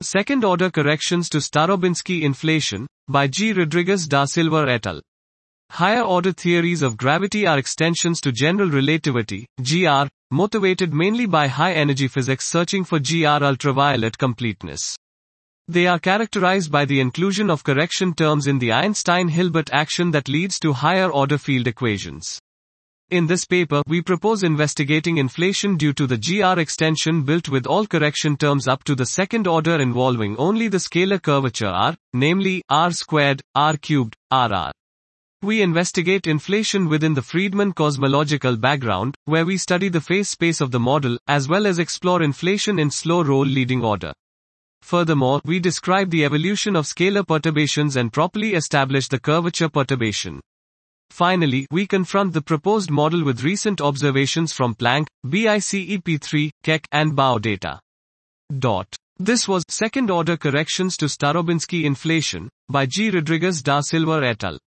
Second-order corrections to Starobinsky inflation, by G. Rodrigues da Silva et al. Higher-order theories of gravity are extensions to general relativity, GR, motivated mainly by high-energy physics searching for GR ultraviolet completeness. They are characterized by the inclusion of correction terms in the Einstein-Hilbert action that leads to higher-order field equations. In this paper, we propose investigating inflation due to the GR extension built with all correction terms up to the second order involving only the scalar curvature R, namely, R squared, R cubed, RR. We investigate inflation within the Friedmann cosmological background, where we study the phase space of the model, as well as explore inflation in slow roll leading order. Furthermore, we describe the evolution of scalar perturbations and properly establish the curvature perturbation. Finally, we confront the proposed model with recent observations from Planck, BICEP3, Keck, and Bao data. This was Second-Order Corrections to Starobinsky Inflation, by G. Rodrigues da Silva et al.